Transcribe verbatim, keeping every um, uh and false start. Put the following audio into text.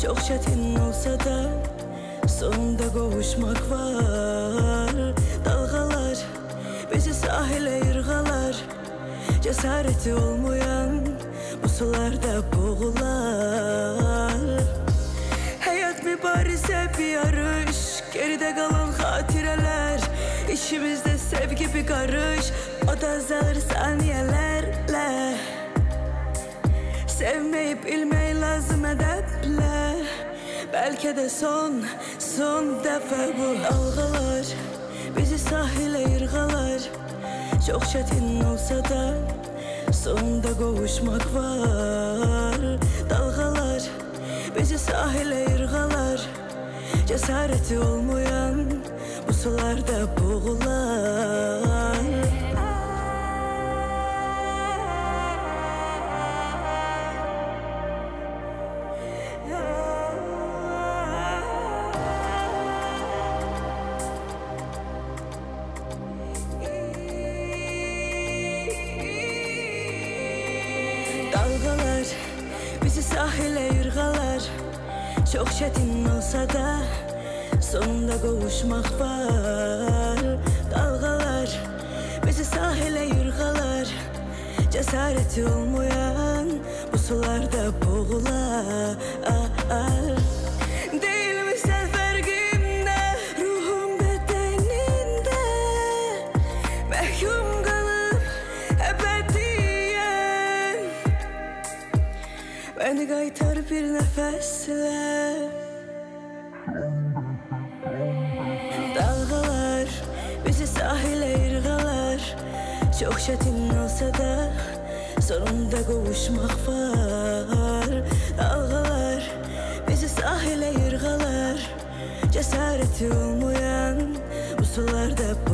Çok çetin olsa da sonunda kavuşmak var. Dalgalar bizi sahile yırgalar. Cesareti olmayan bu sularda boğular. Hayat mübareze bir yarış, geride kalan hatireler. İçimizde sevgi bir karış, o da azalır saniyelerle. Sevmeyip bilmeyi lazım edeple. Belki de son, son defa bu. Dalgalar bizi sahile yırgalar. Çok çetin olsa da sonunda kavuşmak var. Dalgalar bizi sahile yırgalar. Cesareti olmayan bu sularda boğular. Dalgalar bizi sahile yırgalar. Çok çetin olsa da sonunda kavuşmak var. Dalgalar bizi sahile yırgalar. Cesareti olmayan bu sularda boğular. Değil mi sen fergimde, ruhum bedeninde, mehkum kalıp ebediyen. Beni kaytar bir nefesle. Dalgalar bizi sahile yırgalar. Çok çetin olsa da sonunda kavuşmak var. Dalgalar bizi sahile yırgalar. Cesareti olmayan bu sularda